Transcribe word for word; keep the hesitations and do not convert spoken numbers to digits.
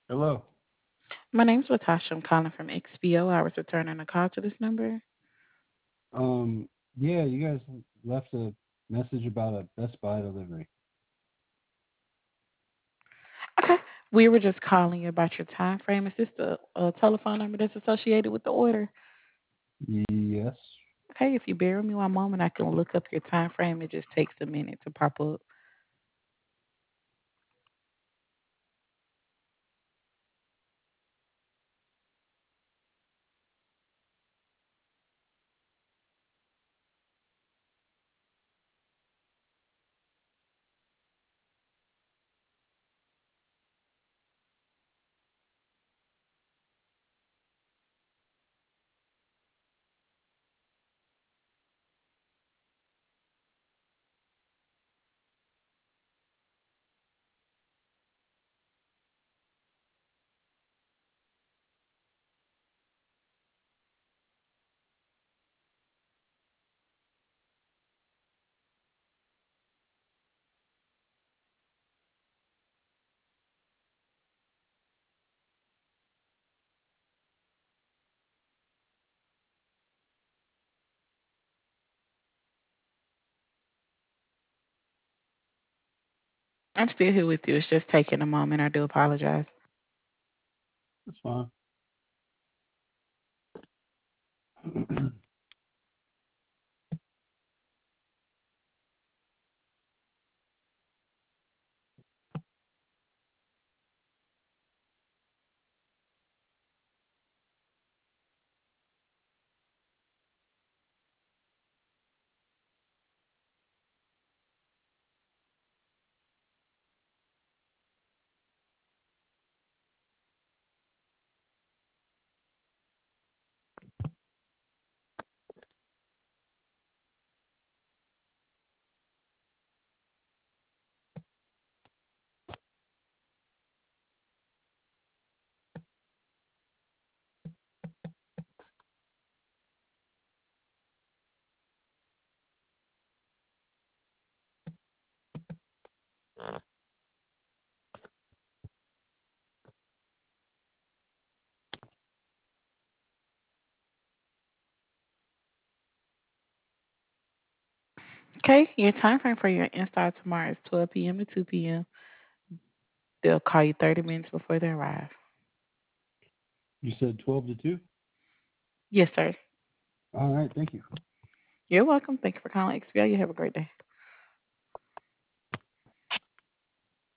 Hello. My name's Latasha. I'm calling from X P O. I was returning a call to this number. Um, yeah, you guys left a message about a Best Buy delivery. Okay. We were just calling you about your time frame. Is this the uh, telephone number that's associated with the order? Yes. Okay. If you bear with me one moment, I can look up your time frame. It just takes a minute to pop up. I'm still here with you. It's just taking a moment. I do apologize. That's fine. Okay. Your time frame for your install tomorrow is twelve p m to two p m. They'll call you thirty minutes before they arrive. You said twelve to two? Yes, sir. All right, thank you. You're welcome. Thank you for calling X P O. You have a great day.